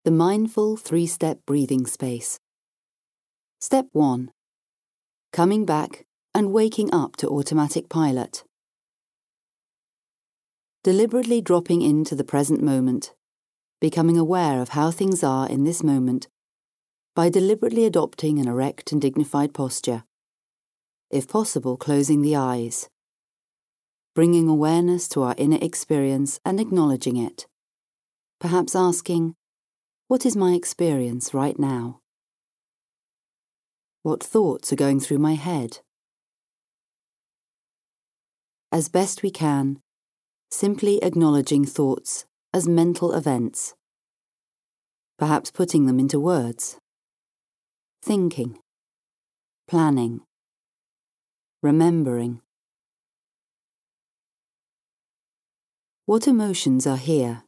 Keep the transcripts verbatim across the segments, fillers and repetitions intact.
The mindful three-step breathing space. Step one. Coming back and waking up to automatic pilot. Deliberately dropping into the present moment, becoming aware of how things are in this moment by deliberately adopting an erect and dignified posture, if possible closing the eyes, bringing awareness to our inner experience and acknowledging it, perhaps asking, what is my experience right now? What thoughts are going through my head? As best we can, simply acknowledging thoughts as mental events, perhaps putting them into words, thinking, planning, remembering. What emotions are here?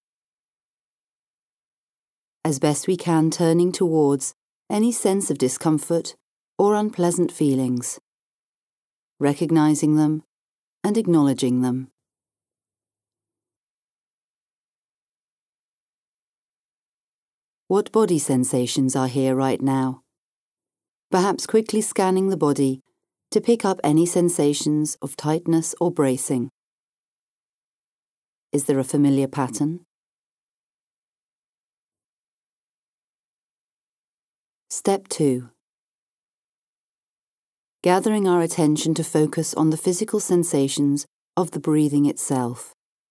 As best we can, turning towards any sense of discomfort or unpleasant feelings, recognizing them and acknowledging them. What body sensations are here right now? Perhaps quickly scanning the body to pick up any sensations of tightness or bracing. Is there a familiar pattern? Step two. Gathering our attention to focus on the physical sensations of the breathing itself.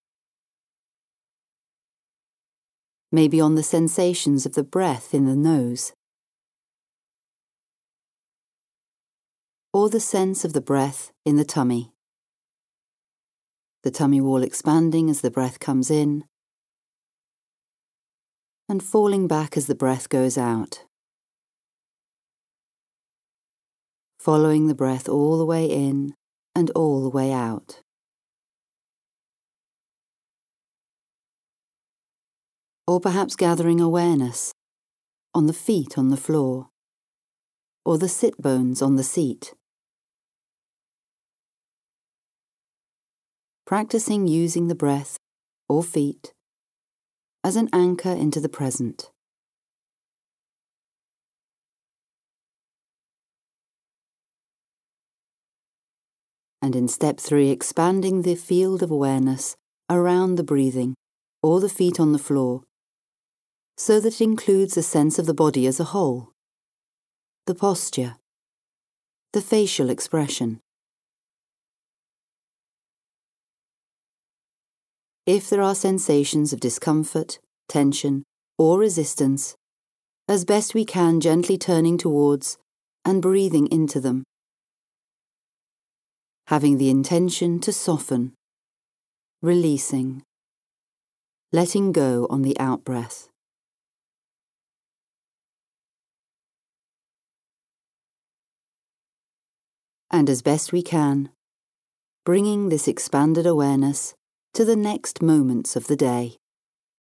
Maybe on the sensations of the breath in the nose, or the sense of the breath in the tummy. The tummy wall expanding as the breath comes in, and falling back as the breath goes out. Following the breath all the way in and all the way out. Or perhaps gathering awareness on the feet on the floor, or the sit bones on the seat. Practicing using the breath or feet as an anchor into the present. And in step three, expanding the field of awareness around the breathing or the feet on the floor, so that it includes a sense of the body as a whole, the posture, the facial expression. If there are sensations of discomfort, tension, or resistance, as best we can gently turning towards and breathing into them, having the intention to soften, releasing, letting go on the out-breath. And as best we can, bringing this expanded awareness to the next moments of the day.